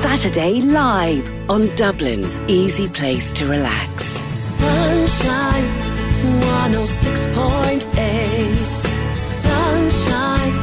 Saturday live on Dublin's easy place to relax. Sunshine 106.8. Sunshine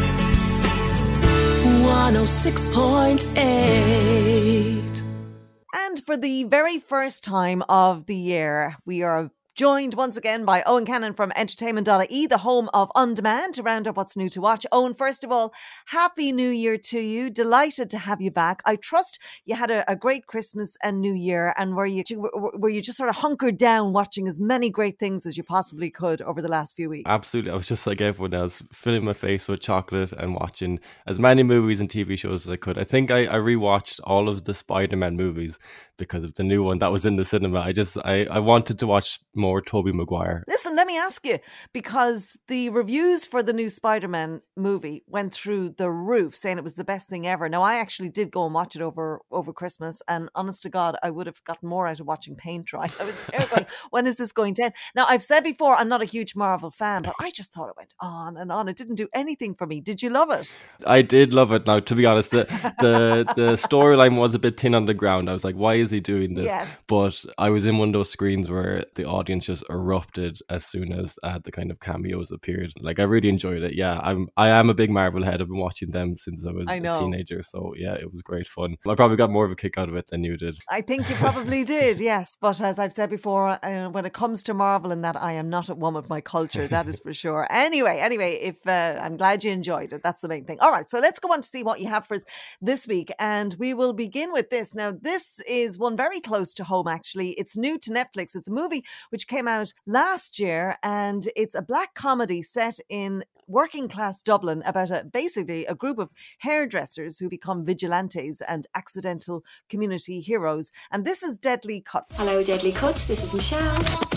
106.8. And for the very first time of the year, we are joined once again by Owen Cannon from Entertainment.ie, the home of On Demand, to round up what's new to watch. Owen, first of all, Happy New Year to you. Delighted to have you back. I trust you had a great Christmas and New Year, and were you just sort of hunkered down watching as many great things as you possibly could over the last few weeks? Absolutely. I was just like everyone else, filling my face with chocolate and watching as many movies and TV shows as I could. I think I rewatched all of the Spider-Man movies because of the new one that was in the cinema. I wanted to watch more Tobey Maguire. Listen, let me ask you, because the reviews for the new Spider-Man movie went through the roof, saying it was the best thing ever. Now, I actually did go and watch it over Christmas, and honest to God, I would have gotten more out of watching paint dry. I was there going, when is this going to end? Now, I've said before, I'm not a huge Marvel fan, but I just thought it went on and on. It didn't do anything for me. Did you love it? I did love it. Now, to be honest, the storyline was a bit thin on the ground. I was like, why is he doing this? Yes. But I was in one of those screens where the audience just erupted as soon as the kind of cameos appeared. Like, I really enjoyed it. Yeah, I am a big Marvel head. I've been watching them since I was a teenager. So yeah, it was great fun. I probably got more of a kick out of it than you did. I think you probably did, yes. But as I've said before, when it comes to Marvel and that, I am not at one with my culture. That is for sure. Anyway, if I'm glad you enjoyed it. That's the main thing. All right, so let's go on to see what you have for us this week. And we will begin with this. Now, this is one very close to home, actually. It's new to Netflix. It's a movie which came out last year, and it's a black comedy set in working class Dublin about basically a group of hairdressers who become vigilantes and accidental community heroes. And this is Deadly Cuts. Hello, Deadly Cuts. This is Michelle.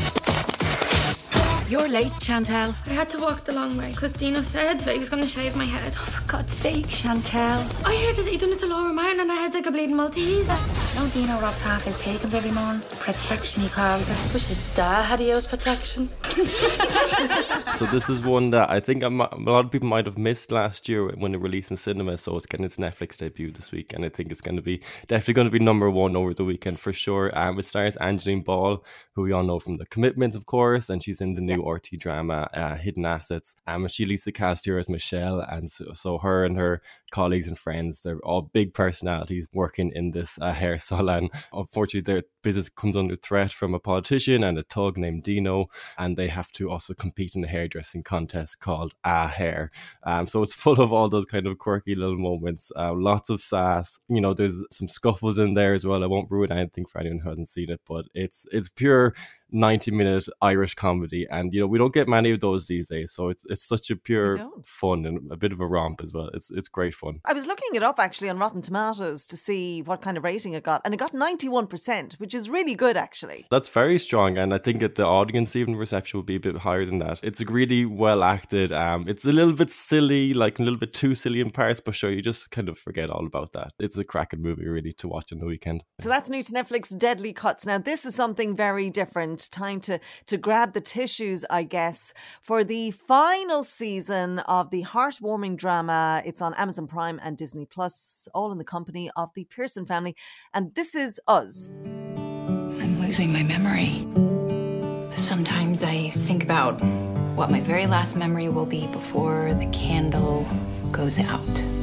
You're late, Chantal. I had to walk the long way because Dino said that he was going to shave my head. For God's sake, Chantal. I heard that he done it to Laura Martin and I had like a bleeding Maltese. No, Dino robs half his takings every morning. Protection, he calls it. Wish his dad had used protection. So this is one that I think a lot of people might have missed last year when it released in cinema. So it's getting its Netflix debut this week, and I think it's definitely going to be number one over the weekend for sure. It stars Angeline Ball, who we all know from The Commitments, of course, and she's in the new RT drama Hidden Assets. She leads the cast here as Michelle, and so her and her colleagues and friends, they're all big personalities working in this hair salon. Unfortunately, their business comes under threat from a politician and a thug named Dino, and they have to also compete in a hairdressing contest called Hair. So it's full of all those kind of quirky little moments, lots of sass. You know, there's some scuffles in there as well. I won't ruin anything for anyone who hasn't seen it, but it's pure 90-minute Irish comedy, and you know, we don't get many of those these days, so it's such a pure fun and a bit of a romp as well. It's great fun. I was looking it up actually on Rotten Tomatoes to see what kind of rating it got, and it got 91%, which is really good actually. That's very strong, and I think that the audience even reception will be a bit higher than that. It's really well acted. It's a little bit silly, like a little bit too silly in parts, but sure, you just kind of forget all about that. It's a cracking movie really to watch on the weekend. So that's new to Netflix, Deadly Cuts. Now this is something very different. Time to grab the tissues, I guess, for the final season of the heartwarming drama. It's on Amazon Prime and Disney Plus, all in the company of the Pearson family. And this is Us. I'm losing my memory. Sometimes I think about what my very last memory will be before the candle goes out.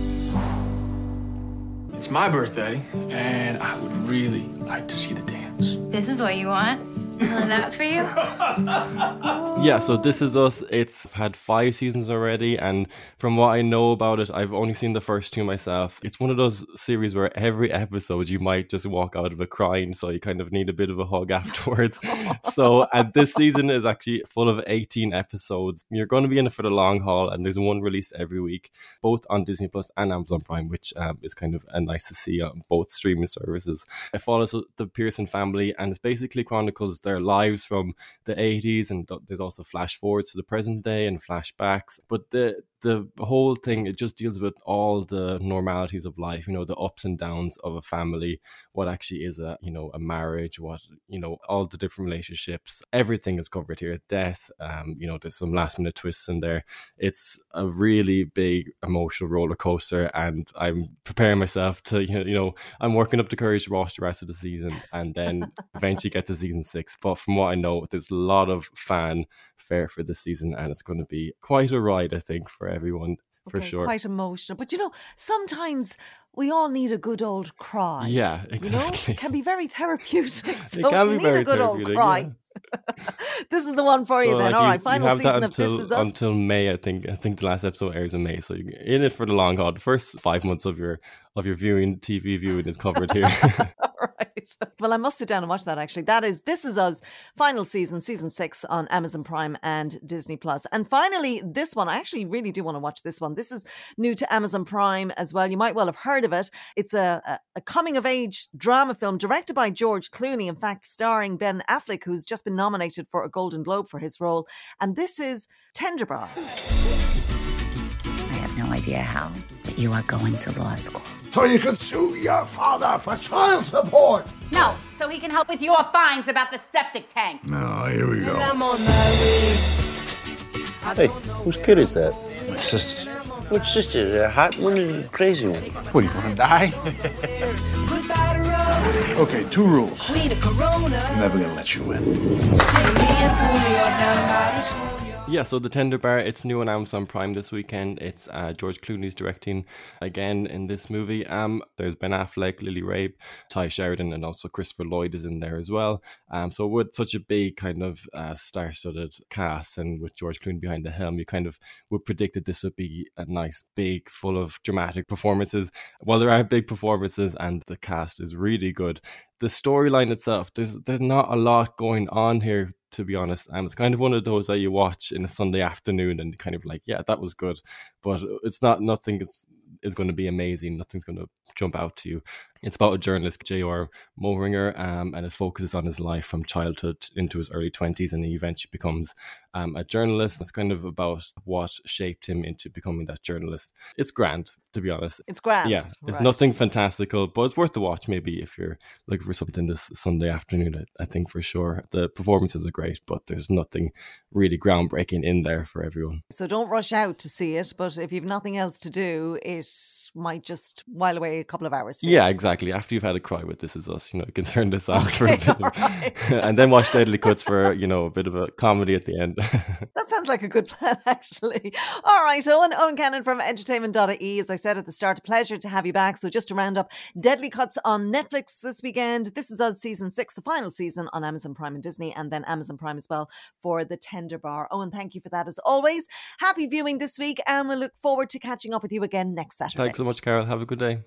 It's my birthday, and I would really like to see the dance. This is what you want? That for you? Yeah, so This Is Us. It's had 5 seasons already, and from what I know about it, I've only seen the first 2 myself. It's one of those series where every episode you might just walk out of it crying, so you kind of need a bit of a hug afterwards. And this season is actually full of 18 episodes. You're going to be in it for the long haul, and there's one released every week, both on Disney Plus and Amazon Prime, which is kind of nice to see on both streaming services. It follows the Pearson family, and it basically chronicles their lives from the 80s, and there's also flash forwards to the present day and flashbacks. But the whole thing, it just deals with all the normalities of life, you know, the ups and downs of a family, what actually is a marriage, what, you know, all the different relationships. Everything is covered here. Death, you know, there's some last minute twists in there. It's a really big emotional roller coaster, and I'm preparing myself to, you know, I'm working up the courage to watch the rest of the season and then eventually get to season 6. But from what I know, there's a lot of fanfare for this season, and it's going to be quite a ride, I think, for everyone, for sure. Quite emotional. But, you know, sometimes we all need a good old cry. Yeah, exactly. You know? It can be very therapeutic. So it can if be you very need a good old therapeutic, cry. Yeah. This is the one for you then. All right, final you have season that of This Is Us. until May, I think. I think the last episode airs in May, so you're in it for the long haul. The first 5 months of your TV viewing is covered here. Right. Well, I must sit down and watch that, actually. That is This Is Us, final season 6 on Amazon Prime and Disney Plus. And finally, this one, I actually really do want to watch this one. This is new to Amazon Prime as well. You might well have heard of it. It's a coming-of-age drama film directed by George Clooney, in fact, starring Ben Affleck, who's just been nominated for a Golden Globe for his role. And this is Tender Bar. I have no idea how, but you are going to law school. So you can sue your father for child support. No, so he can help with your fines about the septic tank. No, here we go. Hey, whose kid is that? My sister's. Which sister? The hot one or the crazy one? What, you want to die? Okay, 2 rules. I'm never going to let you in. Yeah, so The Tender Bar, it's new on Amazon Prime this weekend. It's George Clooney's directing again in this movie. There's Ben Affleck, Lily Rabe, Ty Sheridan, and also Christopher Lloyd is in there as well. So with such a big kind of star-studded cast, and with George Clooney behind the helm, you kind of would predict that this would be a nice, big, full of dramatic performances. Well, there are big performances and the cast is really good. The storyline itself, there's not a lot going on here, to be honest. It's kind of one of those that you watch in a Sunday afternoon and kind of like, yeah, that was good. But it's not, nothing is going to be amazing. Nothing's going to jump out to you. It's about a journalist, J.R. Moehringer, and it focuses on his life from childhood into his early 20s, and he eventually becomes a journalist. It's kind of about what shaped him into becoming that journalist. It's grand, to be honest. It's grand. Yeah, it's nothing fantastical, but it's worth the watch maybe if you're looking for something this Sunday afternoon, I think for sure. The performances are great, but there's nothing really groundbreaking in there for everyone. So don't rush out to see it, but if you've nothing else to do, it might just while away a couple of hours. Yeah, exactly. After you've had a cry with This Is Us, you can turn this off for a bit and then watch Deadly Cuts for, a bit of a comedy at the end. That sounds like a good plan, actually. All right, Owen Cannon from entertainment.ie. As I said at the start, a pleasure to have you back. So just to round up, Deadly Cuts on Netflix this weekend. This Is Us season 6, the final season on Amazon Prime and Disney, and then Amazon Prime as well for The Tender Bar. Owen, thank you for that as always. Happy viewing this week, and we'll look forward to catching up with you again next Saturday. Thanks so much, Carol. Have a good day.